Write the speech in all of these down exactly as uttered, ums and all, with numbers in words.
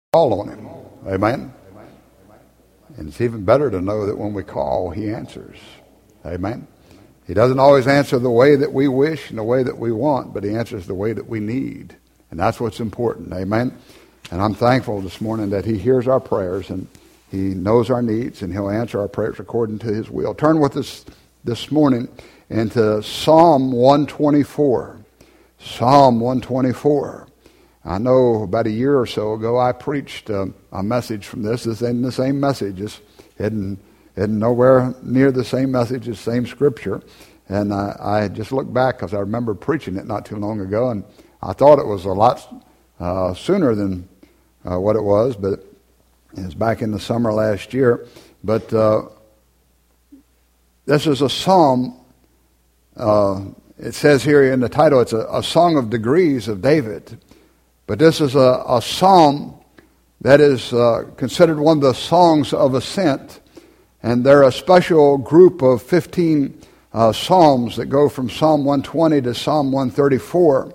call on him. Amen. And it's even better to know that when we call, he answers. Amen. He doesn't always answer the way that we wish and the way that we want, but he answers the way that we need. And that's what's important. Amen. And I'm thankful this morning that he hears our prayers and he knows our needs and he'll answer our prayers according to his will. Turn with us this morning into Psalm one twenty-four. Psalm one twenty-four. I know about a year or so ago I preached uh, a message from this. It's in the same message. It's hidden, hidden nowhere near the same message, the same scripture. And uh, I just looked back because I remember preaching it not too long ago, and I thought it was a lot uh, sooner than uh, what it was, but it was back in the summer last year. But uh, this is a psalm. Uh, it says here in the title, it's a, a song of degrees of David. But this is a, a psalm that is uh, considered one of the songs of ascent. And they're a special group of fifteen uh, psalms that go from Psalm one twenty to Psalm one thirty-four.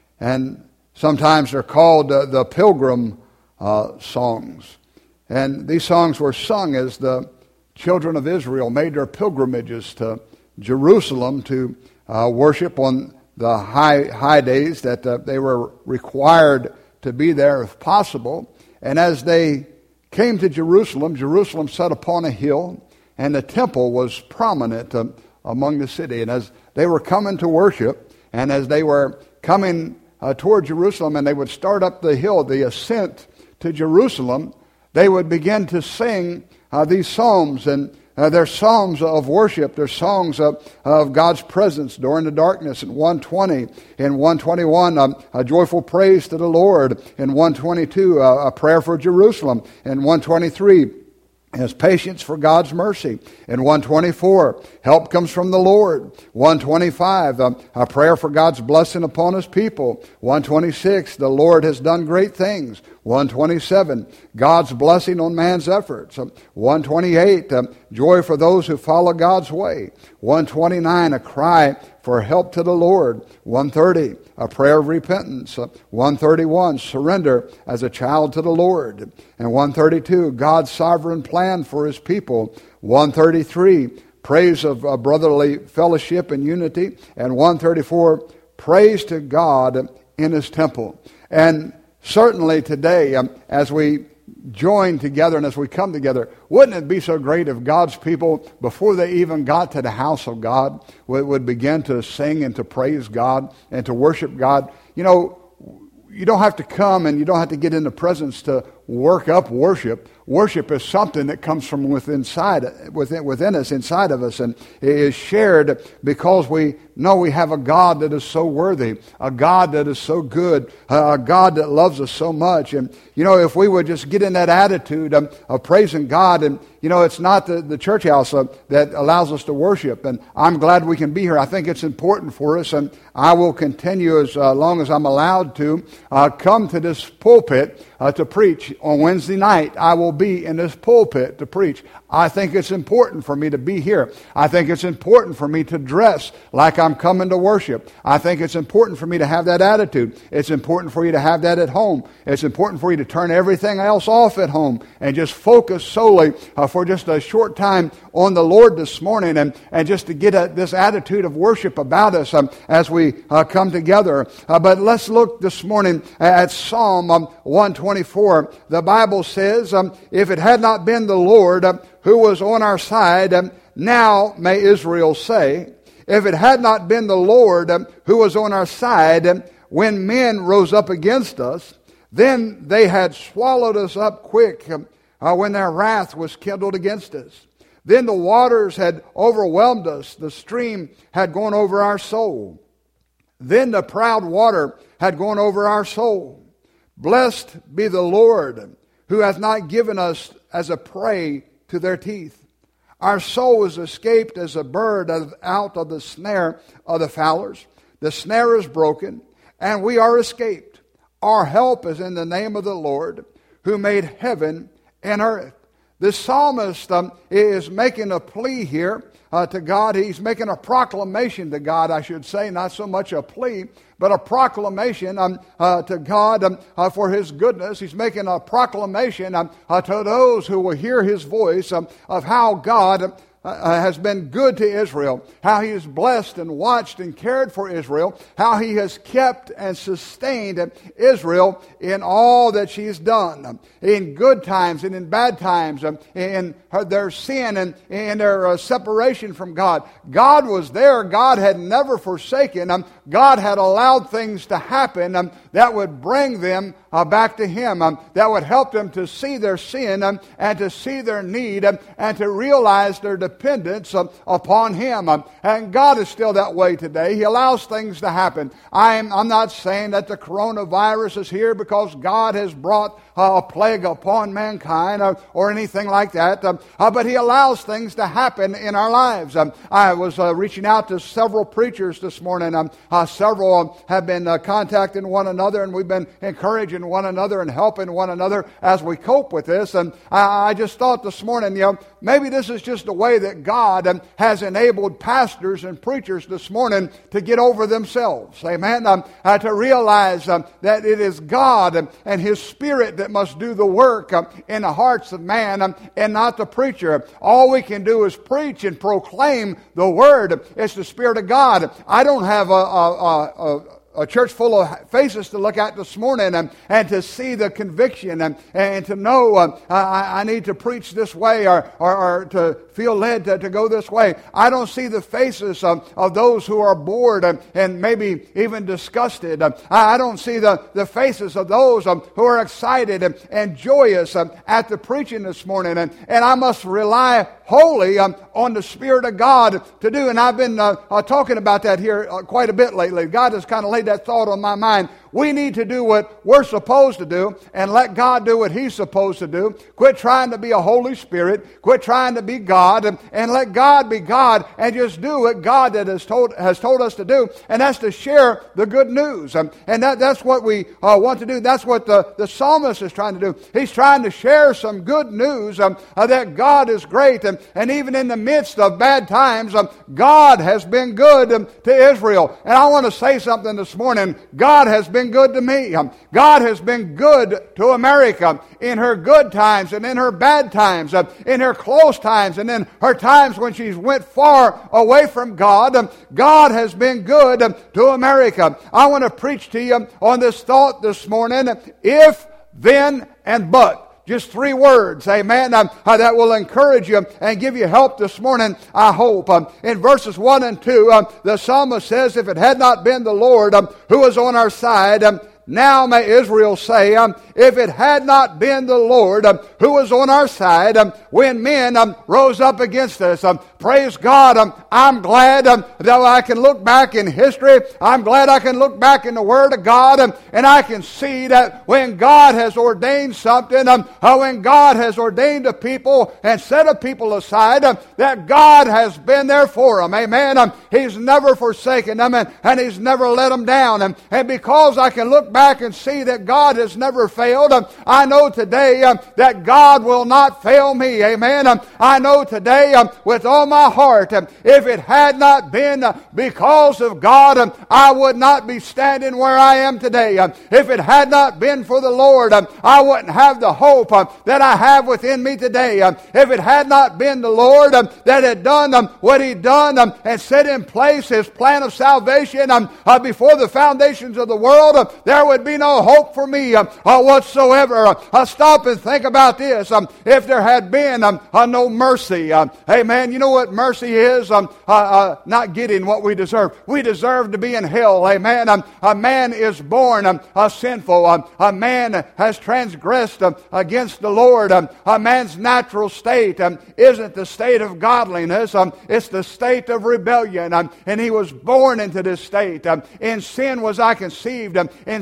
And sometimes they're called uh, the pilgrim uh, songs. And these songs were sung as the children of Israel made their pilgrimages to Jerusalem to uh, worship on the high high days that uh, they were required to be there if possible. And as they came to Jerusalem, Jerusalem sat upon a hill, and the temple was prominent uh, among the city. And as they were coming to worship, and as they were coming uh, toward Jerusalem, and they would start up the hill, the ascent to Jerusalem, they would begin to sing uh, these psalms, and Uh, they're psalms of worship. They're songs of, of God's presence during the darkness. In one twenty, in one twenty-one, um, a joyful praise to the Lord. In one twenty-two, uh, a prayer for Jerusalem. In one twenty-three, his patience for God's mercy. In one twenty-four, help comes from the Lord. one twenty-five, um, a prayer for God's blessing upon his people. one twenty-six, the Lord has done great things. one twenty-seven, God's blessing on man's efforts. Um, one twenty-eight, um, joy for those who follow God's way. one twenty-nine, a cry for help to the Lord. one thirty, a prayer of repentance. Uh, one thirty-one, surrender as a child to the Lord. And one thirty-two, God's sovereign plan for his people. one thirty-three, praise of uh, brotherly fellowship and unity. And one thirty-four, praise to God in his temple. And certainly today, um, as we join together and as we come together, wouldn't it be so great if God's people, before they even got to the house of God, would, would begin to sing and to praise God and to worship God? You know, you don't have to come and you don't have to get in the presence to work up worship. Worship is something that comes from within, inside, within, within us, inside of us, and it is shared because we know we have a God that is so worthy, a God that is so good, a God that loves us so much. And, you know, if we would just get in that attitude of, of praising God, and, you know, it's not the, the church house uh, that allows us to worship, and I'm glad we can be here. I think it's important for us, and I will continue as uh, long as I'm allowed to uh, come to this pulpit uh, to preach. On Wednesday night, I will be in this pulpit to preach. I think it's important for me to be here. I think it's important for me to dress like I'm coming to worship. I think it's important for me to have that attitude. It's important for you to have that at home. It's important for you to turn everything else off at home and just focus solely uh, for just a short time on the Lord this morning, and, and just to get a, this attitude of worship about us um, as we uh, come together. Uh, but let's look this morning at Psalm um, one twenty-four. The Bible says, um, if it had not been the Lord um, who was on our side, um, now may Israel say, if it had not been the Lord um, who was on our side, um, when men rose up against us, then they had swallowed us up quick um, uh, when their wrath was kindled against us. Then the waters had overwhelmed us, the stream had gone over our soul. Then the proud water had gone over our soul. Blessed be the Lord, who hath not given us as a prey to their teeth. Our soul is escaped as a bird out of the snare of the fowlers. The snare is broken, and we are escaped. Our help is in the name of the Lord, who made heaven and earth. The psalmist um, is making a plea here uh, to God. He's making a proclamation to God, I should say, not so much a plea, but a proclamation um, uh, to God um, uh, for His goodness. He's making a proclamation um, uh, to those who will hear His voice um, of how God uh, uh, has been good to Israel, how He has blessed and watched and cared for Israel, how He has kept and sustained Israel in all that she's done, um, in good times and in bad times, um, in her, their sin and in their uh, separation from God. God was there. God had never forsaken them. God had allowed things to happen um, that would bring them uh, back to Him, um, that would help them to see their sin um, and to see their need um, and to realize their dependence um, upon Him. Um, and God is still that way today. He allows things to happen. I'm, I'm not saying that the coronavirus is here because God has brought uh, a plague upon mankind uh, or anything like that, um, uh, but He allows things to happen in our lives. Um, I was uh, reaching out to several preachers this morning. Um, uh, several have been uh, contacting one another, and we've been encouraging one another and helping one another as we cope with this. And I, I just thought this morning, you know, maybe this is just the way that God um, has enabled pastors and preachers this morning to get over themselves. Amen. Um, uh, to realize um, that it is God um, and His Spirit that must do the work um, in the hearts of man um, and not the preacher. All we can do is preach and proclaim the Word. It's the Spirit of God. I don't have a, a, a, a A church full of faces to look at this morning and, and to see the conviction and, and to know uh, I, I need to preach this way or, or, or to feel led to, to go this way. I don't see the faces of, of those who are bored and, and maybe even disgusted. I, I don't see the, the faces of those um, who are excited and, and joyous um, at the preaching this morning. And, and I must rely wholly um, on the Spirit of God to do. And I've been uh, uh, talking about that here uh, quite a bit lately. God has kind of laid that thought on my mind. We need to do what we're supposed to do and let God do what He's supposed to do. Quit trying to be a Holy Spirit. Quit trying to be God and, and let God be God and just do what God that has told has told us to do. And that's to share the good news. Um, and that, that's what we uh, want to do. That's what the, the psalmist is trying to do. He's trying to share some good news um, uh, that God is great. And, and even in the midst of bad times, um, God has been good um, to Israel. And I want to say something this morning. God has been good to me. Um, God has been good to America in her good times and in her bad times, uh, in her close times and in her times when she's went far away from God. Um, God has been good um, to America. I want to preach to you on this thought this morning. If, then, and but. Just three words, amen, um, uh, that will encourage you and give you help this morning, I hope. Um, in verses one and two, um, the psalmist says, if it had not been the Lord um, who was on our side, um, now may Israel say, um, if it had not been the Lord um, who was on our side um, when men um, rose up against us. Um, praise God, um, I'm glad um, that I can look back in history. I'm glad I can look back in the Word of God um, and I can see that when God has ordained something, um, uh, when God has ordained a people and set a people aside, um, that God has been there for them. Amen. Um, he's never forsaken them and, and He's never let them down. And, and because I can look back back and see that God has never failed. Um, I know today um, that God will not fail me. Amen. Um, I know today um, with all my heart, um, if it had not been uh, because of God, um, I would not be standing where I am today. Um, if it had not been for the Lord, um, I wouldn't have the hope um, that I have within me today. Um, if it had not been the Lord um, that had done um, what He'd done um, and set in place His plan of salvation um, uh, before the foundations of the world, um, there would be no hope for me um, uh, whatsoever. Uh, uh, stop and think about this. Um, if there had been um, uh, no mercy, um, hey man, you know what mercy is? Um, uh, uh, not getting what we deserve. We deserve to be in hell. Amen. Um, a man is born um, uh, sinful. Um, a man has transgressed um, against the Lord. Um, a man's natural state um, isn't the state of godliness. Um, it's the state of rebellion. Um, and he was born into this state. Um, in sin was I conceived. Um, in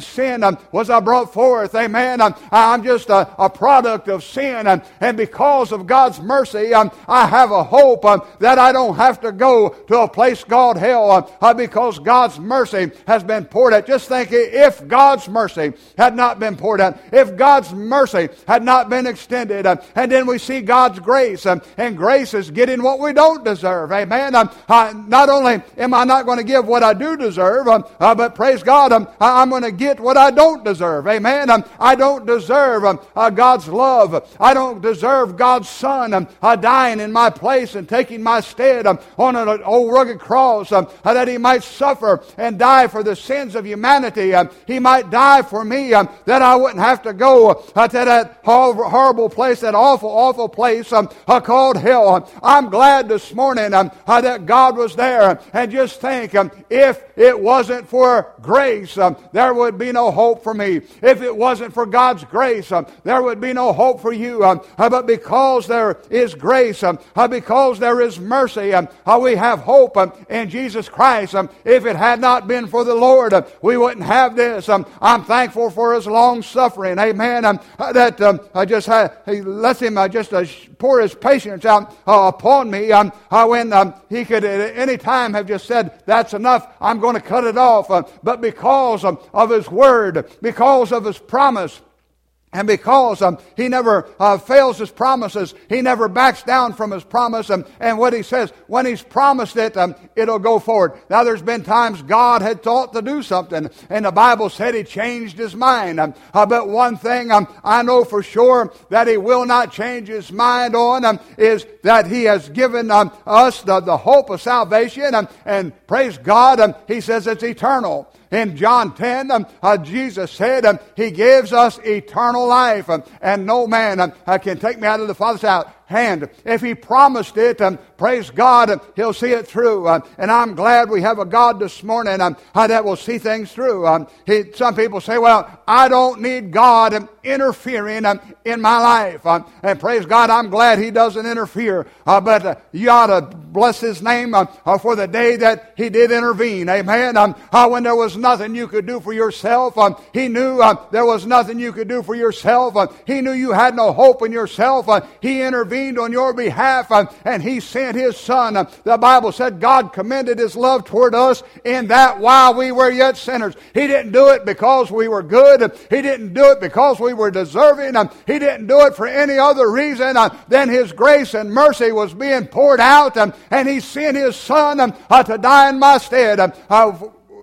sin um, was I brought forth. Amen. Um, I'm just a, a product of sin. Um, and because of God's mercy, um, I have a hope um, that I don't have to go to a place called hell um, uh, because God's mercy has been poured out. Just think, if God's mercy had not been poured out, if God's mercy had not been extended, uh, and then we see God's grace, um, and grace is getting what we don't deserve. Amen. Um, uh, not only am I not going to give what I do deserve, um, uh, but praise God, um, I'm going to get what I don't deserve. Amen. Um, I don't deserve um, uh, God's love. I don't deserve God's Son um, uh, dying in my place and taking my stead um, on an old rugged cross um, uh, that He might suffer and die for the sins of humanity. Um, he might die for me um, that I wouldn't have to go uh, to that horrible, horrible place, that awful, awful place um, uh, called hell. Um, I'm glad this morning um, uh, that God was there. And just think, um, if it wasn't for grace, um, there would be no hope for me. If it wasn't for God's grace, um, there would be no hope for you. Um, uh, but because there is grace, um, uh, because there is mercy, um, uh, we have hope um, in Jesus Christ. Um, if it had not been for the Lord, uh, we wouldn't have this. Um, I'm thankful for His long suffering. Amen. Um, uh, that um, I just had, He lets Him uh, just uh, pour His patience out uh, upon me um, uh, when um, He could at any time have just said, that's enough, I'm going to cut it off. Uh, but because um, of His Word, because of His promise, and because um, He never uh, fails His promises, He never backs down from His promise. Um, and what He says, when He's promised it, um, it'll go forward. Now, there's been times God had thought to do something, and the Bible said He changed His mind. Um, uh, but one thing um, I know for sure that He will not change His mind on um, is that He has given um, us the, the hope of salvation. Um, and praise God, um, He says it's eternal. In John ten, um, uh, Jesus said um, He gives us eternal life, um, and no man um, uh, can take me out of the Father's house. Hand. If He promised it, um, praise God, um, He'll see it through. Um, and I'm glad we have a God this morning um, uh, that will see things through. Um, he, some people say, well, I don't need God um, interfering um, in my life. Um, and praise God, I'm glad He doesn't interfere. Uh, but uh, you ought to bless His name uh, uh, for the day that He did intervene. Amen. Um, uh, when there was nothing you could do for yourself, um, He knew uh, there was nothing you could do for yourself. Uh, he knew you had no hope in yourself. Uh, he intervened on your behalf, uh, and He sent His Son. Uh, the Bible said God commended His love toward us in that while we were yet sinners. He didn't do it because we were good. He didn't do it because we were deserving. Uh, he didn't do it for any other reason uh, than His grace and mercy was being poured out, um, and He sent His Son um, uh, to die in my stead. Um, uh,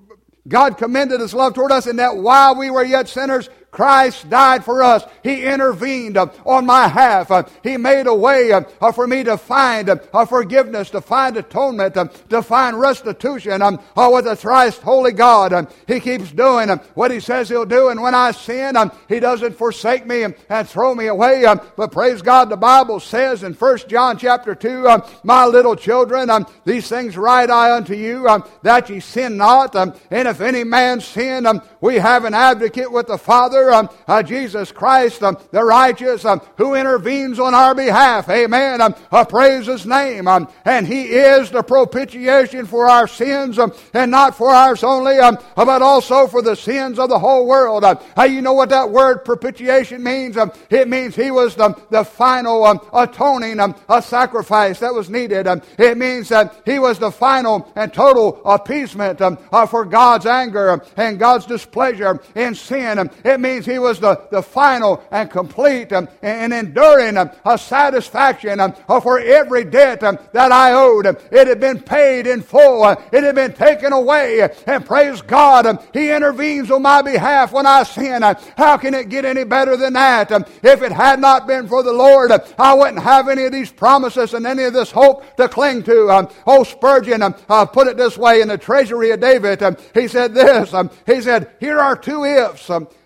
God commended His love toward us in that while we were yet sinners, Christ died for us. He intervened uh, on my behalf. Uh, he made a way uh, uh, for me to find uh, forgiveness, to find atonement, uh, to find restitution um, uh, with a thrice holy God. Um, he keeps doing um, what He says He'll do. And when I sin, um, He doesn't forsake me and, and throw me away. Um, but praise God, the Bible says in First John chapter two, um, my little children, um, these things write I unto you, um, that ye sin not. Um, and if any man sin, um, we have an advocate with the Father, Um, uh, Jesus Christ, um, the righteous, um, who intervenes on our behalf. Amen. Um, uh, praise His name. Um, and He is the propitiation for our sins, um, and not for ours only, um, but also for the sins of the whole world. Um, uh, you know what that word propitiation means? Um, it means He was the, the final um, atoning um, a sacrifice that was needed. Um, it means that He was the final and total appeasement um, uh, for God's anger um, and God's displeasure in sin. Um, it means He was the, the final and complete um, and enduring um, a satisfaction um, for every debt um, that I owed. Um, it had been paid in full. Uh, it had been taken away. And praise God, um, He intervenes on my behalf when I sin. Uh, how can it get any better than that? Um, if it had not been for the Lord, uh, I wouldn't have any of these promises and any of this hope to cling to. Um, oh, Spurgeon um, uh, put it this way in the Treasury of David. Um, he said this. Um, he said, here are two ifs. Um,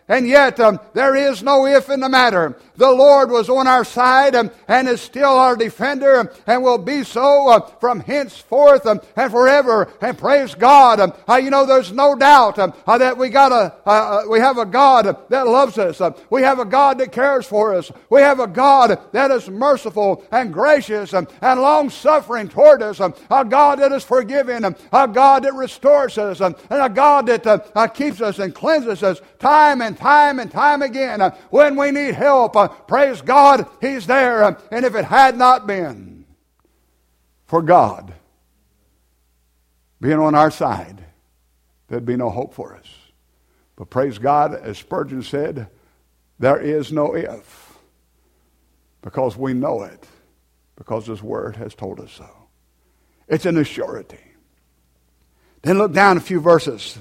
and yet um, there is no if in the matter. The Lord was on our side um, and is still our defender um, and will be so uh, from henceforth um, and forever. And praise God. Um, uh, you know, there's no doubt um, uh, that we got a uh, we have a God that loves us. Uh, we have a God that cares for us. We have a God that is merciful and gracious um, and long-suffering toward us. Um, a God that is forgiving. Um, a God that restores us. Um, and a God that uh, uh, keeps us and cleanses us time and time and time again. Uh, when we need help, uh, praise God, He's there. Uh, and if it had not been for God being on our side, there'd be no hope for us. But praise God, as Spurgeon said, there is no if, because we know it, because His Word has told us so. It's an assurity. Then look down a few verses.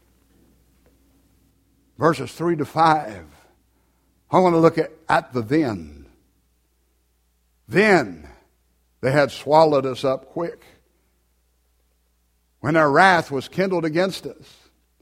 Verses three to five. I want to look at, at the then. Then they had swallowed us up quick, when their wrath was kindled against us.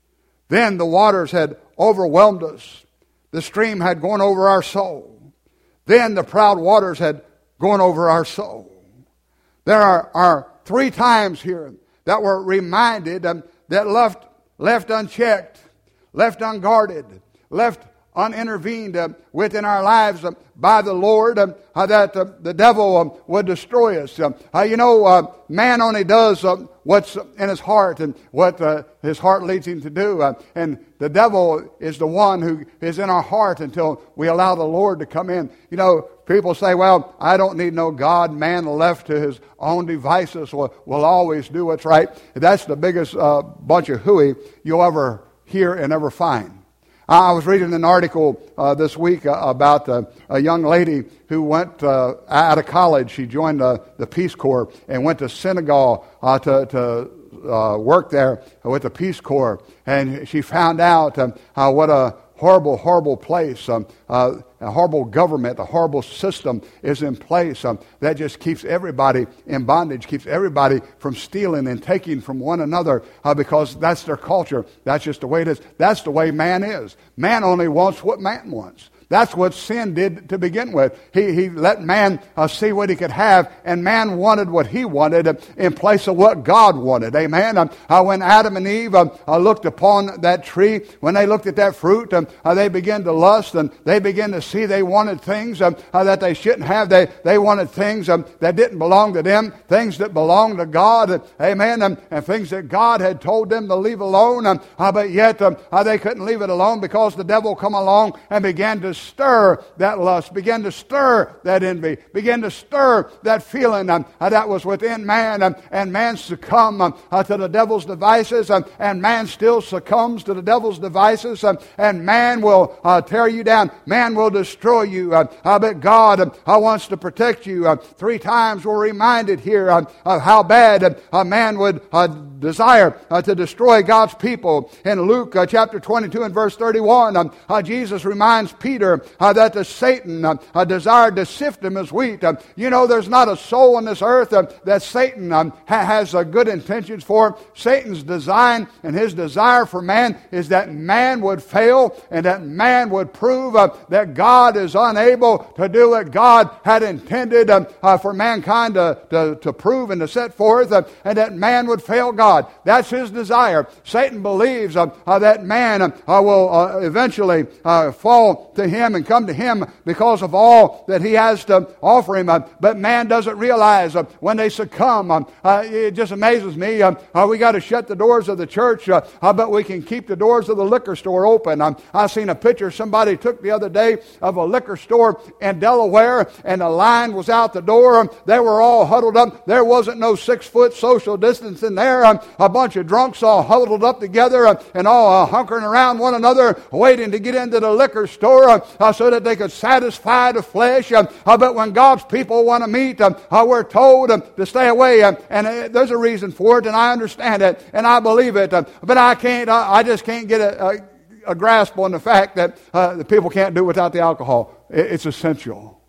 Then the waters had overwhelmed us. The stream had gone over our soul. Then the proud waters had gone over our soul. There are, are three times here that we're reminded um, that left, left unchecked, left unguarded, left unintervened uh, within our lives uh, by the Lord, uh, uh, that uh, the devil um, would destroy us. Uh, uh, you know, uh, man only does uh, what's in his heart and what uh, his heart leads him to do. Uh, and the devil is the one who is in our heart until we allow the Lord to come in. You know, people say, well, I don't need no God. Man left to his own devices will, will always do what's right. That's the biggest uh, bunch of hooey you'll ever hear and ever find. I was reading an article uh, this week uh, about uh, a young lady who went uh, out of college. She joined uh, the Peace Corps and went to Senegal uh, to, to uh, work there with the Peace Corps. And she found out um, uh, what a horrible, horrible place, um, uh, a horrible government, a horrible system is in place um, that just keeps everybody in bondage, keeps everybody from stealing and taking from one another uh, because that's their culture. That's just the way it is. That's the way man is. Man only wants what man wants. That's what sin did to begin with. He, he let man uh, see what he could have, and man wanted what he wanted uh, in place of what God wanted. Amen? Um, uh, when Adam and Eve uh, uh, looked upon that tree, when they looked at that fruit, um, uh, they began to lust, and they began to see they wanted things um, uh, that they shouldn't have. They, they wanted things um, that didn't belong to them, things that belonged to God. Uh, amen? Um, and things that God had told them to leave alone. Um, uh, but yet um, uh, they couldn't leave it alone because the devil come along and began to stir that lust, began to stir that envy, began to stir that feeling um, uh, that was within man, um, and man succumbed um, uh, to the devil's devices, um, and man still succumbs to the devil's devices, um, and man will uh, tear you down, man will destroy you, uh, uh, but God um, uh, wants to protect you. Uh, three times we're reminded here um, of how bad uh, a man would uh, desire uh, to destroy God's people. In Luke uh, chapter twenty-two and verse thirty-one, um, uh, Jesus reminds Peter uh, that the Satan uh, uh, desired to sift him as wheat. Uh, you know, there's not a soul on this earth uh, that Satan um, ha- has uh, good intentions for. Satan's design and his desire for man is that man would fail and that man would prove uh, that God is unable to do what God had intended um, uh, for mankind to, to, to prove and to set forth, uh, and that man would fail God. That's his desire. Satan believes uh, uh, that man uh, will uh, eventually uh, fall to him and come to him because of all that he has to offer him. Uh, but man doesn't realize uh, when they succumb. Um, uh, it just amazes me. Um, uh, we got to shut the doors of the church, uh, uh, but we can keep the doors of the liquor store open. Um, I seen a picture somebody took the other day of a liquor store in Delaware, and the line was out the door. Um, they were all huddled up. There wasn't no six-foot social distance in there. Um, a bunch of drunks all huddled up together uh, and all uh, hunkering around one another, waiting to get into the liquor store uh, uh, so that they could satisfy the flesh. Uh, uh, but when God's people want to meet, uh, uh, we're told uh, to stay away. Uh, and uh, there's a reason for it, and I understand it, and I believe it. Uh, but I can't. Uh, I just can't get a, a, a grasp on the fact that uh, the people can't do without the alcohol. It, it's essential.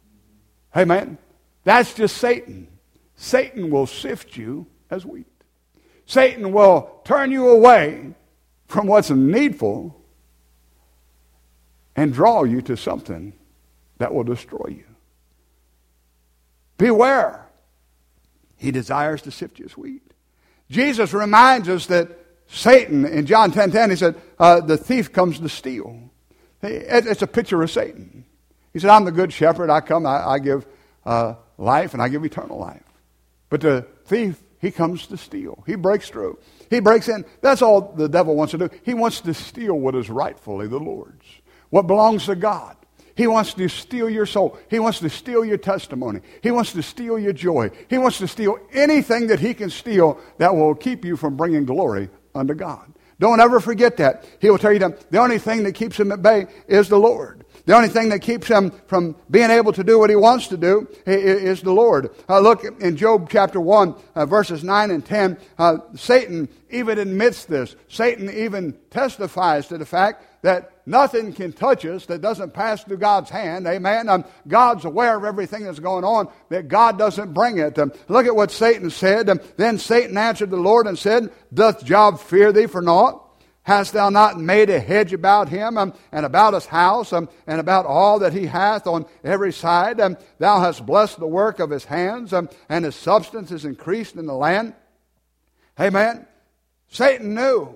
Hey, man, that's just Satan. Satan will sift you as wheat. Satan will turn you away from what's needful and draw you to something that will destroy you. Beware. He desires to sift you as wheat. Jesus reminds us that Satan, in John ten ten, he said, uh, the thief comes to steal. It's a picture of Satan. He said, I'm the good shepherd. I come, I, I give uh, life, and I give eternal life. But the thief, he comes to steal. He breaks through. He breaks in. That's all the devil wants to do. He wants to steal what is rightfully the Lord's, what belongs to God. He wants to steal your soul. He wants to steal your testimony. He wants to steal your joy. He wants to steal anything that he can steal that will keep you from bringing glory unto God. Don't ever forget that. He will tell you that the only thing that keeps him at bay is the Lord. The only thing that keeps him from being able to do what he wants to do is the Lord. Uh, look in Job chapter one, uh, verses nine and ten. Uh, Satan even admits this. Satan even testifies to the fact that nothing can touch us that doesn't pass through God's hand. Amen. Um, God's aware of everything that's going on, that God doesn't bring it. Um, look at what Satan said. Um, then Satan answered the Lord and said, doth Job fear thee for naught? Hast thou not made a hedge about him um, and about his house um, and about all that he hath on every side? Um, thou hast blessed the work of his hands, um, and his substance is increased in the land. Amen. Satan knew.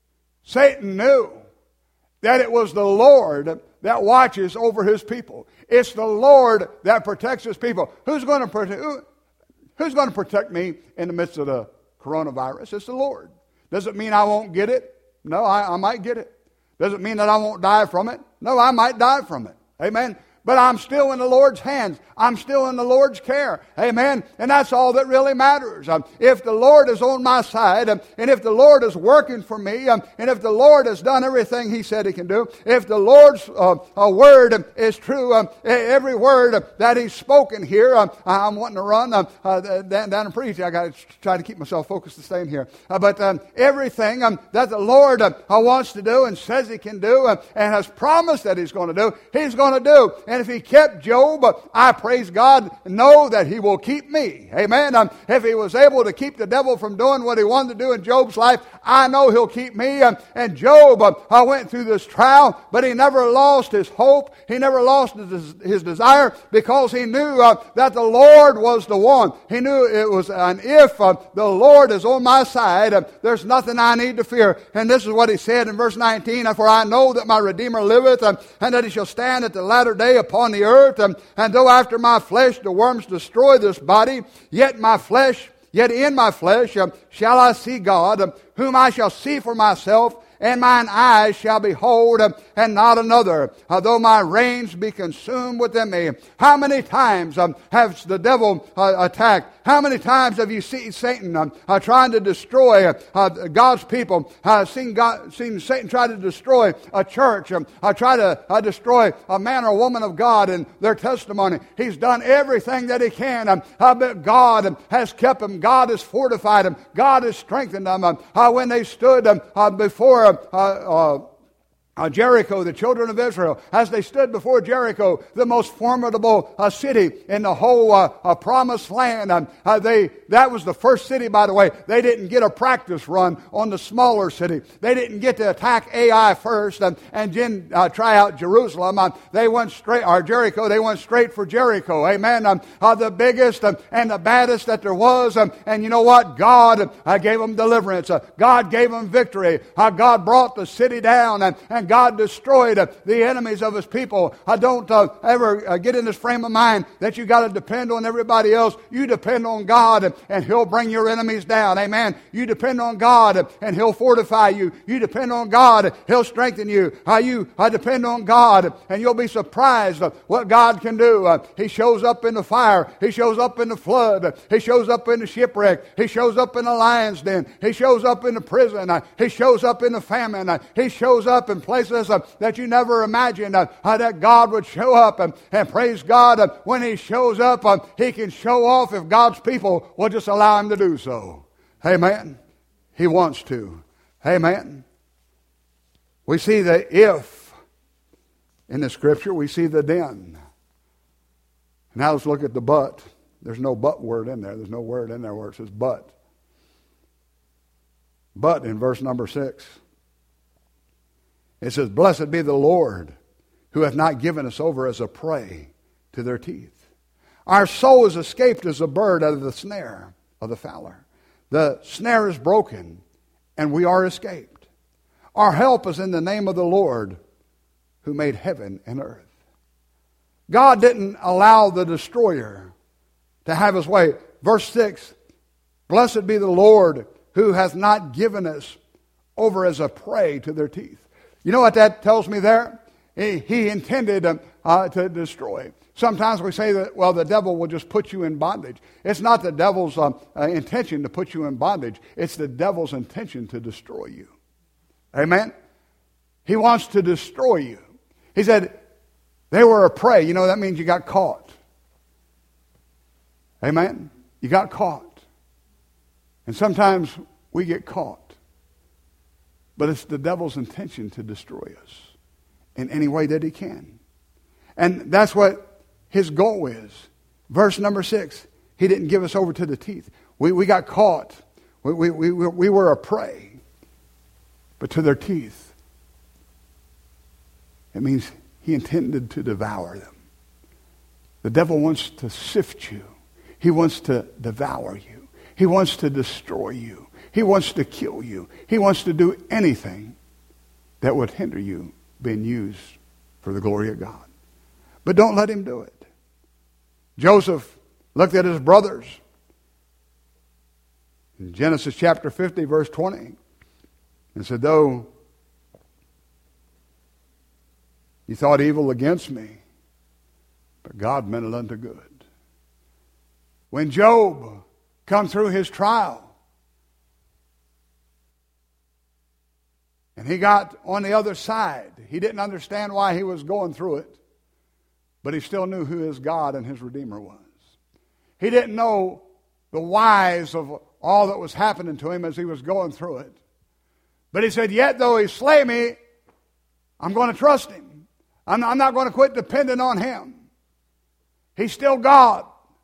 Satan knew that it was the Lord that watches over his people. It's the Lord that protects his people. Who's going to protect, who, who's going to protect me in the midst of the coronavirus? It's the Lord. Does it mean I won't get it? No, I, I might get it. Does it mean that I won't die from it? No, I might die from it. Amen. But I'm still in the Lord's hands. I'm still in the Lord's care. Amen. And that's all that really matters. Um, if the Lord is on my side, um, and if the Lord is working for me, um, and if the Lord has done everything He said He can do, if the Lord's uh, uh, word um, is true, um, every word uh, that He's spoken here, um, I'm wanting to run um, uh, down, down and preach. I got to try to keep myself focused to staying here. Uh, but um, everything um, that the Lord uh, wants to do and says He can do uh, and has promised that He's going to do, He's going to do. And if He kept Job, I praise God, know that He will keep me. Amen. Um, if He was able to keep the devil from doing what he wanted to do in Job's life, I know He'll keep me. Um, and Job, uh, I went through this trial, but he never lost his hope. He never lost his, his desire because he knew uh, that the Lord was the one. He knew it was an if uh, the Lord is on my side, uh, there's nothing I need to fear. And this is what he said in verse nineteen, for I know that my Redeemer liveth, um, and that He shall stand at the latter day upon the earth. Um, and though after my flesh the worms destroy this body, yet my flesh, yet in my flesh um, shall I see God, um, whom I shall see for myself, and mine eyes shall behold, uh, and not another, uh, though my reins be consumed within me. How many times um, has the devil uh, attacked? How many times have you seen Satan um, uh, trying to destroy uh, uh, God's people? Uh, seen, God, seen Satan try to destroy a church, um, uh, try to uh, destroy a man or woman of God and their testimony. He's done everything that he can. Um, uh, but God um, has kept them. God has fortified them. God has strengthened them. Um, uh, when they stood um, uh, before Uh, uh, uh, Jericho, the children of Israel, as they stood before Jericho, the most formidable uh, city in the whole uh, uh, promised land. Um, uh, they that was the first city, by the way. They didn't get a practice run on the smaller city. They didn't get to attack Ai first um, and then uh, try out Jerusalem. Um, they went straight, or Jericho, they went straight for Jericho. Amen. Um, uh, the biggest um, and the baddest that there was. Um, and you know what? God uh, gave them deliverance. Uh, God gave them victory. Uh, God brought the city down, and, and God destroyed uh, the enemies of His people. I don't uh, ever uh, get in this frame of mind that you got to depend on everybody else. You depend on God, and, and He'll bring your enemies down. Amen. You depend on God, and He'll fortify you. You depend on God, He'll strengthen you. Uh, you uh, depend on God, and you'll be surprised uh, what God can do. Uh, he shows up in the fire. He shows up in the flood. He shows up in the shipwreck. He shows up in the lion's den. He shows up in the prison. Uh, he shows up in the famine. Uh, he shows up in places uh, that you never imagined uh, uh, that God would show up. Um, and praise God, uh, when He shows up, uh, He can show off if God's people will just allow Him to do so. Amen. He wants to. Amen. We see the if in the Scripture. We see the then. Now let's look at the but. There's no but word in there. There's no word in there where it says but. But in verse number six, it says, blessed be the Lord, who who hath not given us over as a prey to their teeth. Our soul is escaped as a bird out of the snare of the fowler. The snare is broken, and we are escaped. Our help is in the name of the Lord, who made heaven and earth. God didn't allow the destroyer to have his way. Verse six, blessed be the Lord, who hath not given us over as a prey to their teeth. You know what that tells me there? He, he intended um, uh, to destroy. Sometimes we say that, well, the devil will just put you in bondage. It's not the devil's um, uh, intention to put you in bondage. It's the devil's intention to destroy you. Amen? He wants to destroy you. He said, they were a prey. You know, that means you got caught. Amen? You got caught. And sometimes we get caught. But it's the devil's intention to destroy us in any way that he can. And that's what his goal is. Verse number six, he didn't give us over to the teeth. We, we got caught. We, we, we, we were a prey. But to their teeth, it means he intended to devour them. The devil wants to sift you. He wants to devour you. He wants to destroy you. He wants to kill you. He wants to do anything that would hinder you being used for the glory of God. But don't let him do it. Joseph looked at his brothers. In Genesis chapter fifty, verse twenty, and said, though you thought evil against me, but God meant it unto good. When Job come through his trial, and he got on the other side, he didn't understand why he was going through it, but he still knew who his God and his Redeemer was. He didn't know the whys of all that was happening to him as he was going through it. But he said, yet though he slay me, I'm going to trust him. I'm, I'm not going to quit depending on him. He's still God.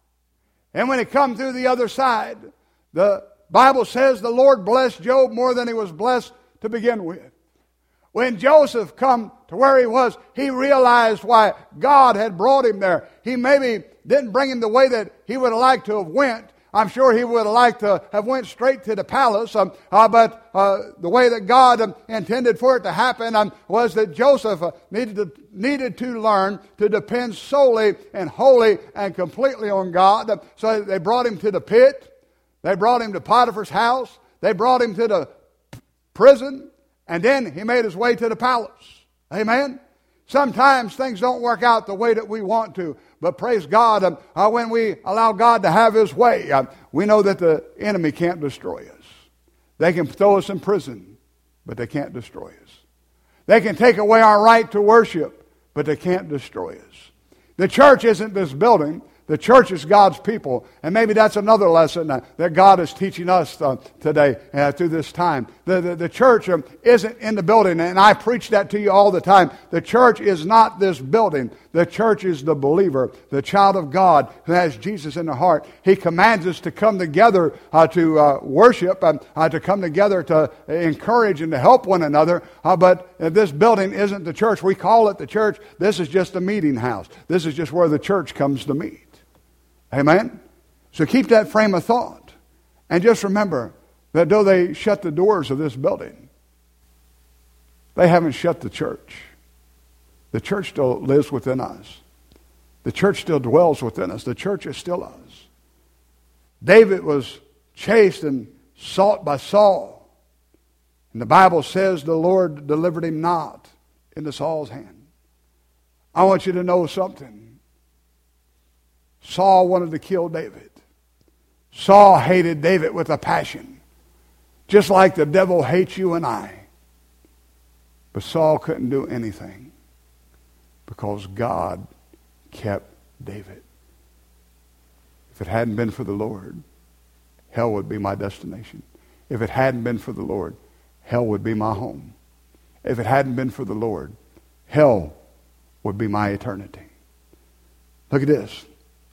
And when he come through the other side, the Bible says the Lord blessed Job more than he was blessed to begin with. When Joseph come to where he was, he realized why God had brought him there. He maybe didn't bring him the way that he would have liked to have went. I'm sure he would have liked to have went straight to the palace. Um, uh, but uh, the way that God um, intended for it to happen um, was that Joseph uh, needed to needed to learn to depend solely and wholly and completely on God. Um, so they brought him to the pit. They brought him to Potiphar's house. They brought him to the prison. And then he made his way to the palace. Amen? Sometimes things don't work out the way that we want to. But praise God, um, uh, when we allow God to have his way, uh, we know that the enemy can't destroy us. They can throw us in prison, but they can't destroy us. They can take away our right to worship, but they can't destroy us. The church isn't this building. The church is God's people. And maybe that's another lesson uh, that God is teaching us uh, today uh, through this time. The, the, the church um, isn't in the building. And I preach that to you all the time. The church is not this building. The church is the believer, the child of God who has Jesus in the heart. He commands us to come together uh, to uh, worship, um, uh, to come together to encourage and to help one another. Uh, but uh, this building isn't the church. We call it the church. This is just a meeting house. This is just where the church comes to meet. Amen? So keep that frame of thought. And just remember that though they shut the doors of this building, they haven't shut the church. The church still lives within us. The church still dwells within us. The church is still us. David was chased and sought by Saul. And the Bible says the Lord delivered him not into Saul's hand. I want you to know something. Saul wanted to kill David. Saul hated David with a passion, just like the devil hates you and I. But Saul couldn't do anything because God kept David. If it hadn't been for the Lord, hell would be my destination. If it hadn't been for the Lord, hell would be my home. If it hadn't been for the Lord, hell would be my eternity. Look at this.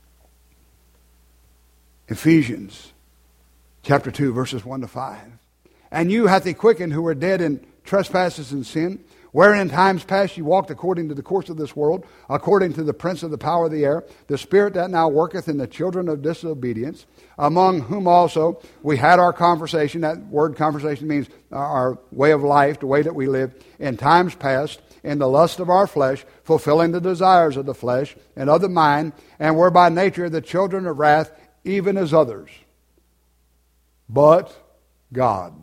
Ephesians chapter two, verses one to five. And you hath he quickened who were dead in trespasses and sin, wherein in times past you walked according to the course of this world, according to the prince of the power of the air, the spirit that now worketh in the children of disobedience, among whom also we had our conversation. That word conversation means our way of life, the way that we live, in times past, in the lust of our flesh, fulfilling the desires of the flesh and of the mind, and were by nature the children of wrath, even as others. But God,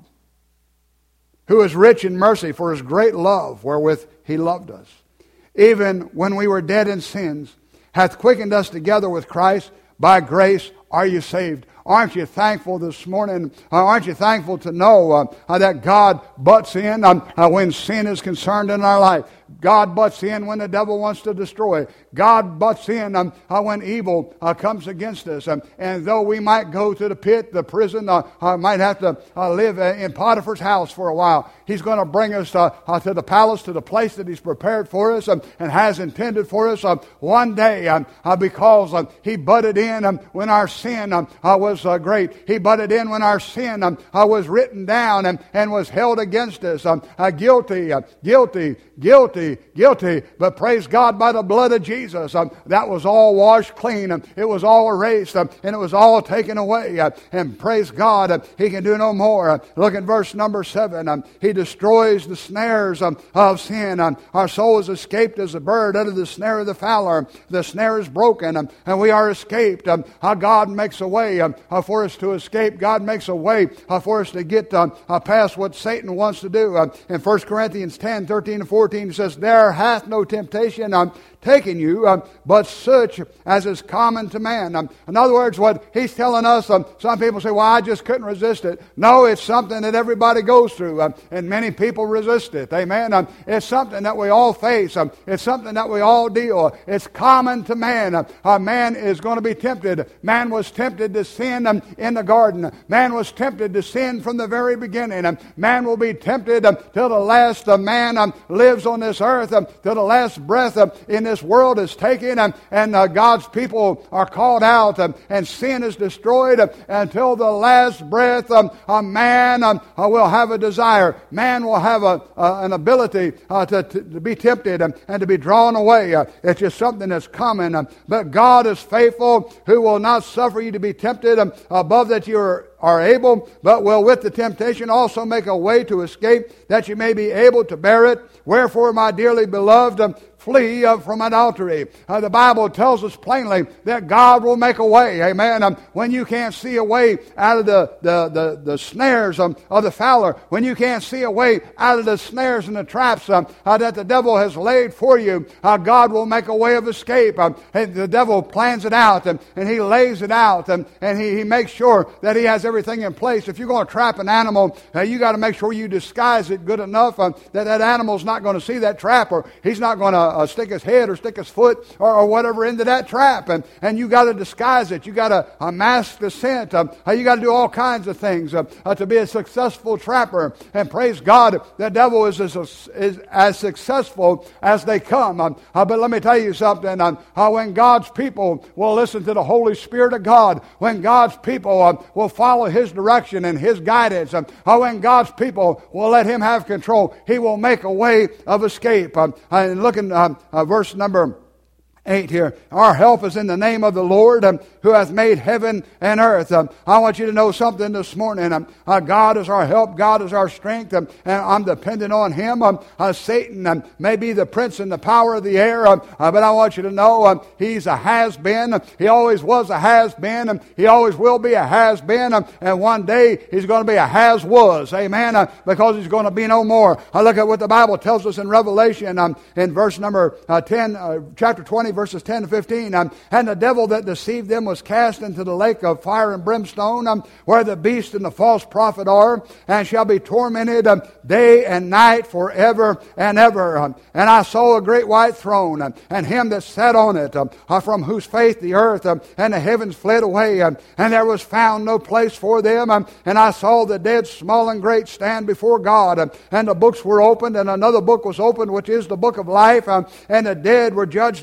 who is rich in mercy for his great love wherewith he loved us, even when we were dead in sins, hath quickened us together with Christ. By grace are you saved. Aren't you thankful this morning? Uh, aren't you thankful to know uh, uh, that God butts in um, uh, when sin is concerned in our life? God butts in when the devil wants to destroy. God butts in um, uh, when evil uh, comes against us. Um, and though we might go to the pit, the prison, uh, uh, might have to uh, live in Potiphar's house for a while, he's going to bring us uh, uh, to the palace, to the place that he's prepared for us um, and has intended for us uh, one day um, uh, because uh, he butted in um, when our sin um, uh, was uh, great. He butted in when our sin um, uh, was written down and, and was held against us. Um, uh, guilty, uh, guilty, guilty, guilty. But praise God, by the blood of Jesus, um, that was all washed clean. Um, it was all erased um, and it was all taken away. Uh, and praise God, uh, he can do no more. Uh, look at verse number seven. Um, he destroys the snares um, of sin. Um, our soul is escaped as a bird out of the snare of the fowler. The snare is broken um, and we are escaped. Um, how God makes a way um, uh, for us to escape. God makes a way uh, for us to get um, uh, past what Satan wants to do. Uh, in First Corinthians ten, thirteen and fourteen, it says, there hath no temptation um, taken you, um, but such as is common to man. Um, in other words, what he's telling us, um, some people say, well, I just couldn't resist it. No, it's something that everybody goes through, um, and many people resist it. Amen. Um, it's something that we all face. Um, it's something that we all deal. It's common to man. Um, uh, man is going to be tempted. Man was tempted to sin um, in the garden. Man was tempted to sin from the very beginning. Um, man will be tempted um, till the last uh, man um, lives on this earth, um, till the last breath um, in this world is taken, um, and uh, God's people are called out, um, and sin is destroyed um, until the last breath. Um, a man um, uh, will have a desire. Man will have a, uh, an ability uh, to, to, to be tempted um, and to be drawn away. Uh, it's just something that's coming. Um, but God is faithful, who will not suffer you to be tempted um, above that you are are able, but will with the temptation also make a way to escape, that you may be able to bear it. Wherefore, my dearly beloved, um, flee uh, from adultery. Uh, the Bible tells us plainly that God will make a way. Amen. Um, when you can't see a way out of the, the, the, the snares um, of the fowler, when you can't see a way out of the snares and the traps um, uh, that the devil has laid for you, uh, God will make a way of escape. Um, and the devil plans it out um, and he lays it out um, and he, he makes sure that he has everything in place. If you're going to trap an animal, uh, you got to make sure you disguise it good enough um, that that animal's not going to see that trap, or he's not going to Uh, stick his head or stick his foot or, or whatever into that trap, and, and you got to disguise it. You got to uh, mask the scent. Um, uh, you got to do all kinds of things uh, uh, to be a successful trapper. And praise God, the devil is as, is as successful as they come. Um, uh, but let me tell you something. Um, uh, when God's people will listen to the Holy Spirit of God, when God's people uh, will follow His direction and His guidance, um, uh, when God's people will let Him have control, He will make a way of escape. Um, and looking Um, uh, verse number eight here. Our help is in the name of the Lord um, who hath made heaven and earth. Um, I want you to know something this morning. Um, uh, God is our help. God is our strength. Um, and I'm dependent on Him. Um, uh, Satan um, may be the prince and the power of the air. Um, uh, but I want you to know um, he's a has-been. He always was a has-been. Um, he always will be a has-been. Um, and one day he's going to be a has-was. Amen. Uh, because he's going to be no more. I look at what the Bible tells us in Revelation um, in verse number uh, ten, uh, chapter twenty, verses ten to fifteen. Um, and the devil that deceived them was cast into the lake of fire and brimstone, um, where the beast and the false prophet are, and shall be tormented um, day and night forever and ever. Um, and I saw a great white throne, um, and him that sat on it, um, uh, from whose face the earth um, and the heavens fled away, um, and there was found no place for them. Um, and I saw the dead, small and great, stand before God, um, and the books were opened, and another book was opened, which is the book of life, um, and the dead were judged out of those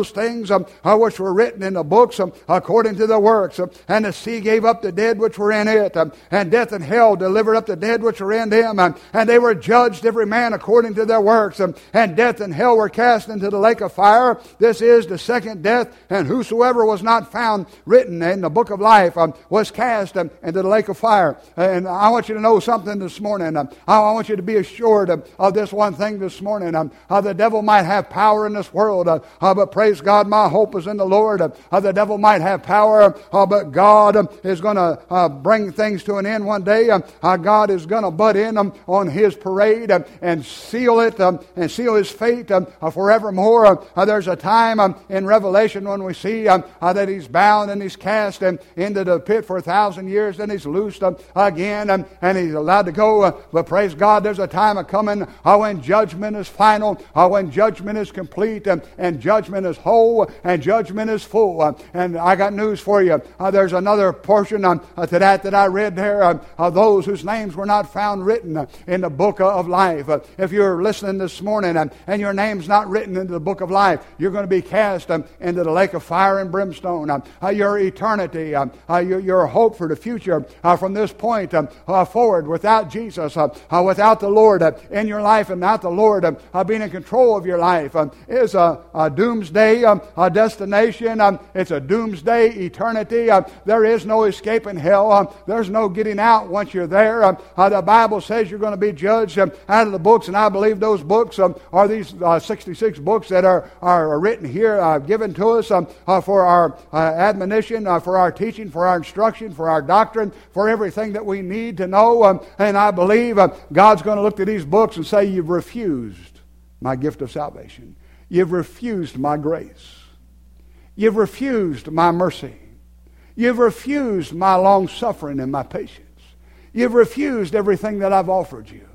those things um, uh, which were written in the books um, according to their works. Um, and the sea gave up the dead which were in it, um, and death and hell delivered up the dead which were in them. Um, and they were judged every man according to their works. Um, and death and hell were cast into the lake of fire. This is the second death. And whosoever was not found written in the book of life um, was cast um, into the lake of fire. And I want you to know something this morning. Um, I want you to be assured um, of this one thing this morning. Um, uh, the devil might have power in this world, uh, uh, but praise God, my hope is in the Lord. Uh, uh, the devil might have power, uh, but God um, is going to uh, bring things to an end one day. Um, uh, God is going to butt in um, on His parade um, and seal it um, and seal His fate um, uh, forevermore. Uh, uh, there's a time um, in Revelation when we see um, uh, that He's bound and He's cast um, into the pit for a thousand years, then He's loosed um, again um, and He's allowed to go. Uh, but praise God, there's a time of coming uh, when judgment is final, uh, when judgment is complete, um, and judgment is whole, and judgment is full. Uh, and I got news for you. Uh, there's another portion um, uh, to that that I read there uh, of those whose names were not found written uh, in the book of life. Uh, if you're listening this morning um, and your name's not written into the book of life, you're going to be cast um, into the lake of fire and brimstone. Um, uh, your eternity, um, uh, your, your hope for the future uh, from this point um, uh, forward without Jesus, uh, uh, without the Lord uh, in your life, and not the Lord uh, uh, being in control of your life, um, is a, a doomsday um, a destination. Um, it's a doomsday eternity. Uh, there is no escaping hell. Um, there's no getting out once you're there. Um, uh, the Bible says you're going to be judged um, out of the books, and I believe those books um, are these uh, sixty-six books that are, are written here, uh, given to us um, uh, for our uh, admonition, uh, for our teaching, for our instruction, for our doctrine, for everything that we need to know. Um, and I believe uh, God's going to look at these books and say, you've refused my gift of salvation. You've refused my grace. You've refused my mercy. You've refused my long suffering and my patience. You've refused everything that I've offered you.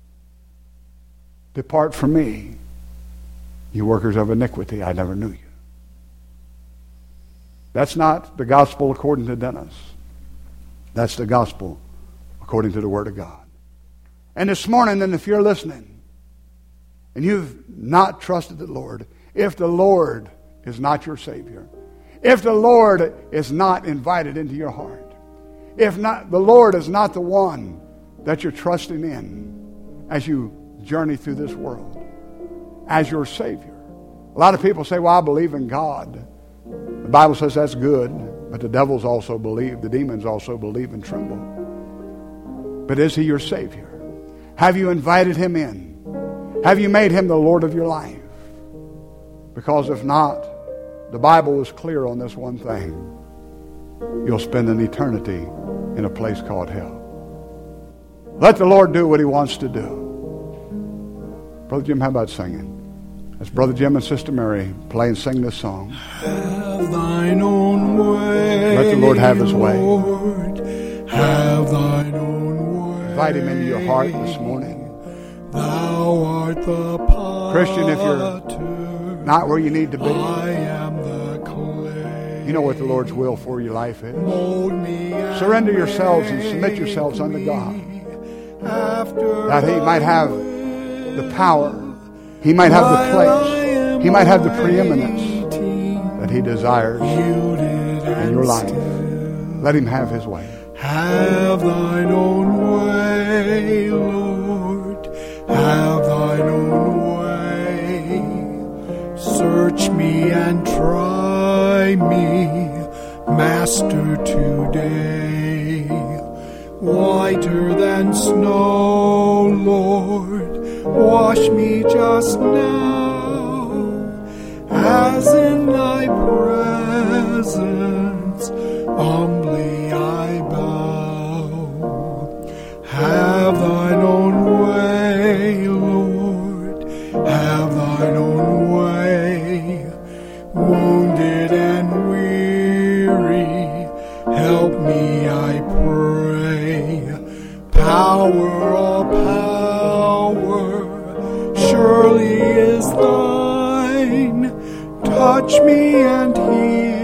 Depart from me, you workers of iniquity. I never knew you. That's not the gospel according to Dennis. That's the gospel according to the Word of God. And this morning, then, if you're listening and you've not trusted the Lord, if the Lord is not your Savior, if the Lord is not invited into your heart, if not the Lord is not the one that you're trusting in as you journey through this world, as your Savior. A lot of people say, well, I believe in God. The Bible says that's good, but the devils also believe, the demons also believe and tremble. But is He your Savior? Have you invited Him in? Have you made Him the Lord of your life? Because if not, the Bible is clear on this one thing. You'll spend an eternity in a place called hell. Let the Lord do what He wants to do. Brother Jim, how about singing? As Brother Jim and Sister Mary play and sing this song. Have thine own way. Let the Lord have His way. Lord, have thine own way. Invite Him into your heart this morning. Thou art the potter. Christian, if you're not where you need to be, I am the clay. you know what the Lord's will for your life is. Mold me. Surrender yourselves and submit yourselves unto God, After that He might have the power, He might have the place, He might have the preeminence that He desires in your life. Let Him have His way. Have thine own way, Lord. Have thine own way. Search me and try me, Master, today. Whiter than snow, Lord, wash me just now, as in thy presence humbly I bow. Have thine own way, Lord, have thine own way. Wounded and weary, help me, I pray. Power, all power, surely is thine. Touch me and heal